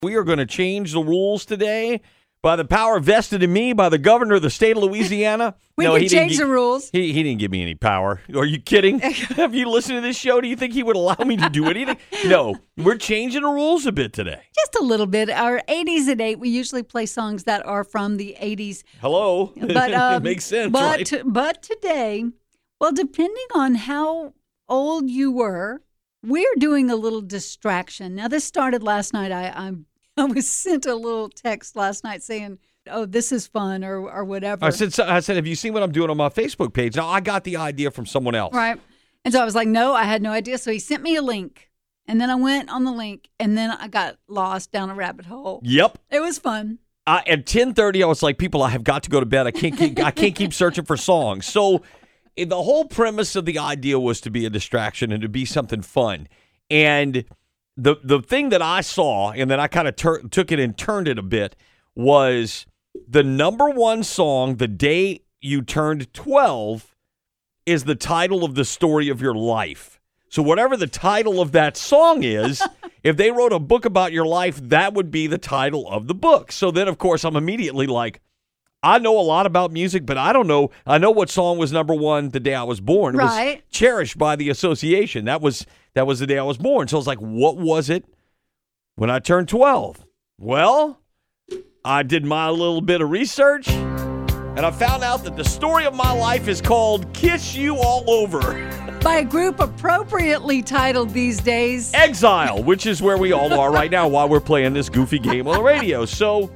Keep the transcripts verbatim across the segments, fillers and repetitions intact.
We are going to change the rules today by the power vested in me by the governor of the state of Louisiana. We no, can he change gi- the rules. He, he didn't give me any power. Are you kidding? Have you listened to this show? Do you think he would allow me to do anything? No, we're changing the rules a bit today. Just a little bit. Our eighties at eight, we usually play songs that are from the eighties. Hello. But um, it makes sense, but, right? But today, well, depending on how old you were, we're doing a little distraction. Now, this started last night. I I'm, I was sent a little text last night saying, oh, this is fun or or whatever. I said, I said, have you seen what I'm doing on my Facebook page? Now, I got the idea from someone else. Right. And so I was like, no, I had no idea. So he sent me a link. And then I went on the link, and then I got lost down a rabbit hole. Yep. It was fun. Uh, at ten thirty, I was like, people, I have got to go to bed. I can't keep, I can't keep searching for songs. So eh, the whole premise of the idea was to be a distraction and to be something fun. And the the thing that I saw, and then I kind of tur- took it and turned it a bit, was the number one song the day you turned twelve is the title of the story of your life. So whatever the title of that song is, if they wrote a book about your life, that would be the title of the book. So then, of course, I'm immediately like, I know a lot about music, but I don't know. I know what song was number one the day I was born. It Right. was Cherished by the Association. That was that was the day I was born. So I was like, what was it when I turned twelve? Well, I did my little bit of research, and I found out that the story of my life is called Kiss You All Over. By a group appropriately titled these days. Exile, which is where we all are right now while we're playing this goofy game on the radio. So,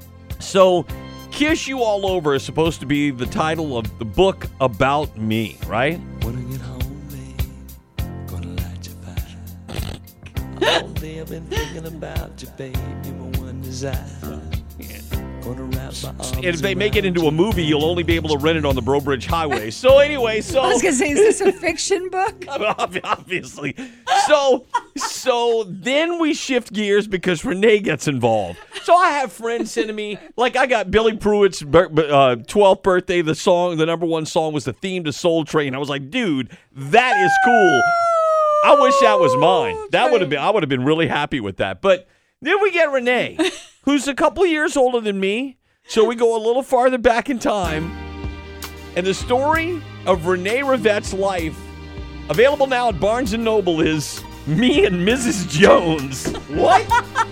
so Kiss You All Over is supposed to be the title of the book about me, right? When I get home, babe, gonna light your fire. All day I've been thinking about you, babe. You're my one desire. Gonna wrap my arms And if they make it around into a movie, you'll only be able to rent it on the Bro Bridge Highway. So anyway, so I was going to say, is this a fiction book? obviously. So so then we shift gears because Renee gets involved. So I have friends sending me, like I got Billy Pruitt's uh, twelfth birthday. The song, the number one song was the theme to Soul Train. I was like, dude, that is cool. I wish that was mine. That would have been, I would have been really happy with that. But then we get Renee, who's a couple of years older than me. So we go a little farther back in time. And the story of Renee Rivette's life, available now at Barnes and Noble, is Me and Missus Jones. What?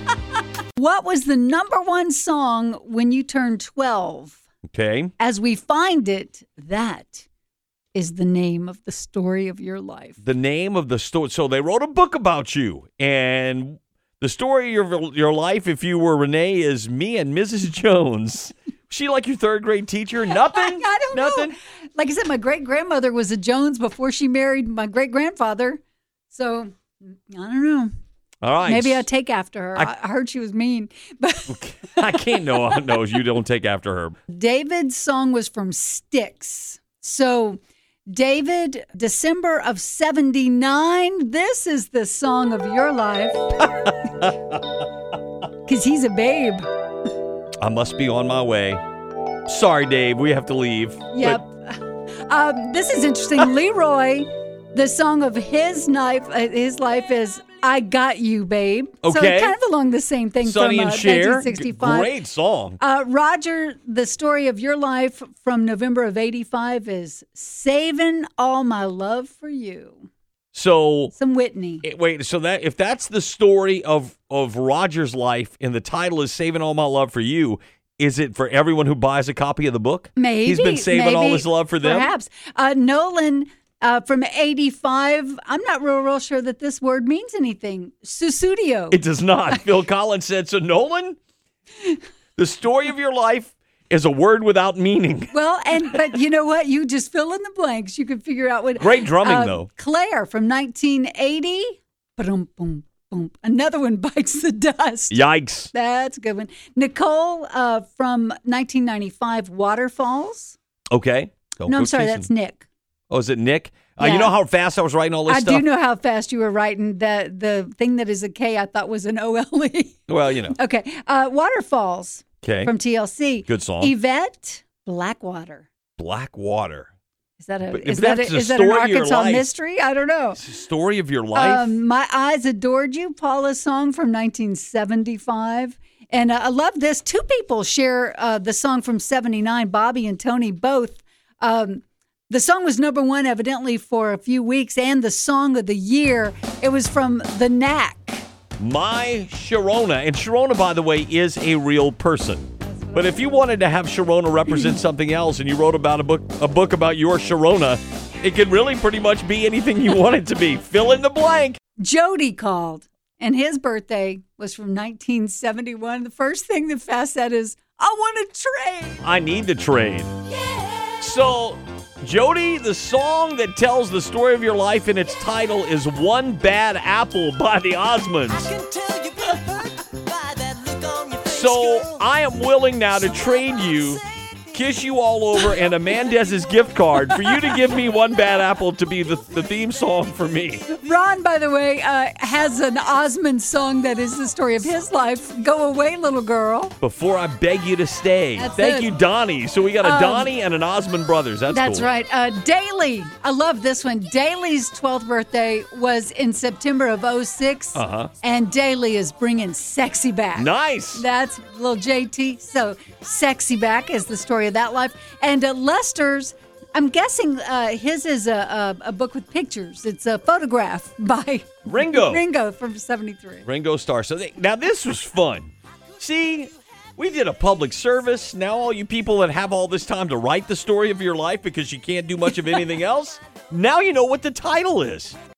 What was the number one song when you turned twelve? Okay. As we find it, that is the name of the story of your life. The name of the story. So they wrote a book about you. And the story of your, your life, if you were Renee, is Me and Missus Jones. Was she like your third grade teacher? Nothing? I don't Nothing? know. Like I said, my great-grandmother was a Jones before she married my great-grandfather. So, I don't know. All right. Maybe I take after her. I- I, I heard she was mean. But I can't know. No, you don't take after her. David's song was from Styx. So, David, December of seventy-nine, this is the song of your life. Because he's a babe. I must be on my way. Sorry, Dave. We have to leave. Yep. Um, this is interesting. Leroy, the song of his life, uh, his life is "I Got You, Babe." Okay. So kind of along the same thing Sonny from uh, and Cher. nineteen sixty-five. Great song. Uh, Roger, the story of your life from November of eighty-five is "Saving All My Love for You." So Some Whitney. eh, wait. So that if that's the story of of Roger's life, and the title is "Saving All My Love for You," is it for everyone who buys a copy of the book? Maybe. He's been saving maybe, all his love for them? Perhaps. Uh, Nolan uh, from eighty-five, I'm not real, real sure that this word means anything. Susudio. It does not. Phil Collins said, so Nolan, the story of your life is a word without meaning. Well, and but you know what? You just fill in the blanks. You can figure out what. Great drumming, uh, though. Claire from nineteen eighty. Boom, boom, boom. Another one bites the dust. Yikes. That's a good one. Nicole uh, from nineteen ninety-five, Waterfalls. Okay. Don't no, go I'm sorry, chasing. that's Nick. Oh, is it Nick? Uh, Yeah. you know how fast I was writing all this I stuff? do know how fast you were writing. The the thing that is a K, I thought was an O L E. Well, you know. Okay. Uh, Waterfalls Okay. from T L C. Good song. Yvette, Blackwater. Blackwater. Is that a But if is that, that's a, the is that an story of your Arkansas life- mystery? I don't know. It's the story of your life. Um, My Eyes Adored You, Paula's song from nineteen seventy-five. And uh, I love this. Two people share uh, the song from seventy-nine, Bobby and Tony both. Um, the song was number one evidently for a few weeks, and the song of the year, it was from The Knack. My Sharona. And Sharona, by the way, is a real person. But if you wanted to have Sharona represent something else and you wrote about a book a book about your Sharona, it could really pretty much be anything you want it to be. Fill in the blank. Jody called, and his birthday was from nineteen seventy-one. The first thing that Fast said is, I want to trade. I need to trade. So, Jody, the song that tells the story of your life in its title is One Bad Apple by the Osmonds. So, I am willing now to trade you, kiss you all over, and a Mendez's gift card for you to give me One Bad Apple to be the, the theme song for me. Ron, by the way, uh, has an Osmond song that is the story of his life. Go away, little girl. Before I beg you to stay. That's Thank it. you, Donnie. So we got a Um, Donnie and an Osmond Brothers. That's, That's cool. right. Uh, Daly, I love this one. Daly's twelfth birthday was in September of oh six. Uh-huh. And Daly is bringing sexy back. Nice. That's little J T. So sexy back is the story of that life. And uh, Lester's, I'm guessing uh, his is a, a, a book with pictures. It's a photograph by Ringo. Ringo from seventy-three. Ringo Starr. So they, now this was fun. See, we did a public service. Now all you people that have all this time to write the story of your life because you can't do much of anything else, now you know what the title is.